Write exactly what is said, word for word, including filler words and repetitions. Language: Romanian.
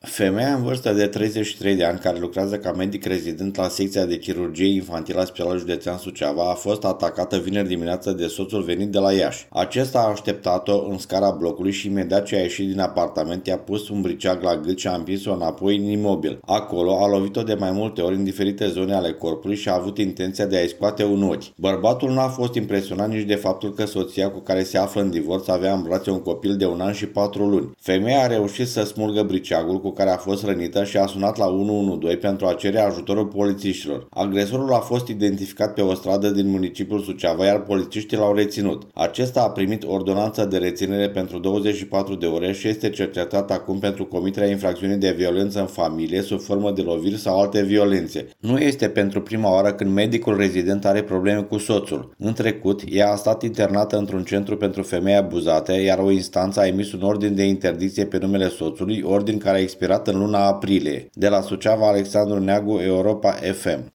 Femeia în vârstă de treizeci și trei de ani, care lucrează ca medic rezident la secția de chirurgie infantilă a Spitalului Județean Suceava, a fost atacată vineri dimineață de soțul venit de la Iași. Acesta a așteptat-o în scara blocului și imediat ce a ieșit din apartament i-a pus un briceag la gât și a împins-o înapoi în imobil. Acolo a lovit-o de mai multe ori în diferite zone ale corpului și a avut intenția de a-i scoate un ochi. Bărbatul nu a fost impresionat nici de faptul că soția cu care se află în divorț avea în brațe un copil de un an și patru luni. Femeia a reușit să smulgă briceagul cu care a fost rănită și a sunat la unu unu doi pentru a cere ajutorul polițiștilor. Agresorul a fost identificat pe o stradă din municipiul Suceava, iar polițiștii l-au reținut. Acesta a primit ordonanță de reținere pentru douăzeci și patru de ore și este cercetat acum pentru comiterea infracțiunii de violență în familie sub formă de loviri sau alte violențe. Nu este pentru prima oară când medicul rezident are probleme cu soțul. În trecut, ea a stat internată într-un centru pentru femei abuzate, iar o instanță a emis un ordin de interdicție pe numele soțului, ordin care a expirat în luna aprilie. De la Suceava, Alexandru Neagu, Europa F M.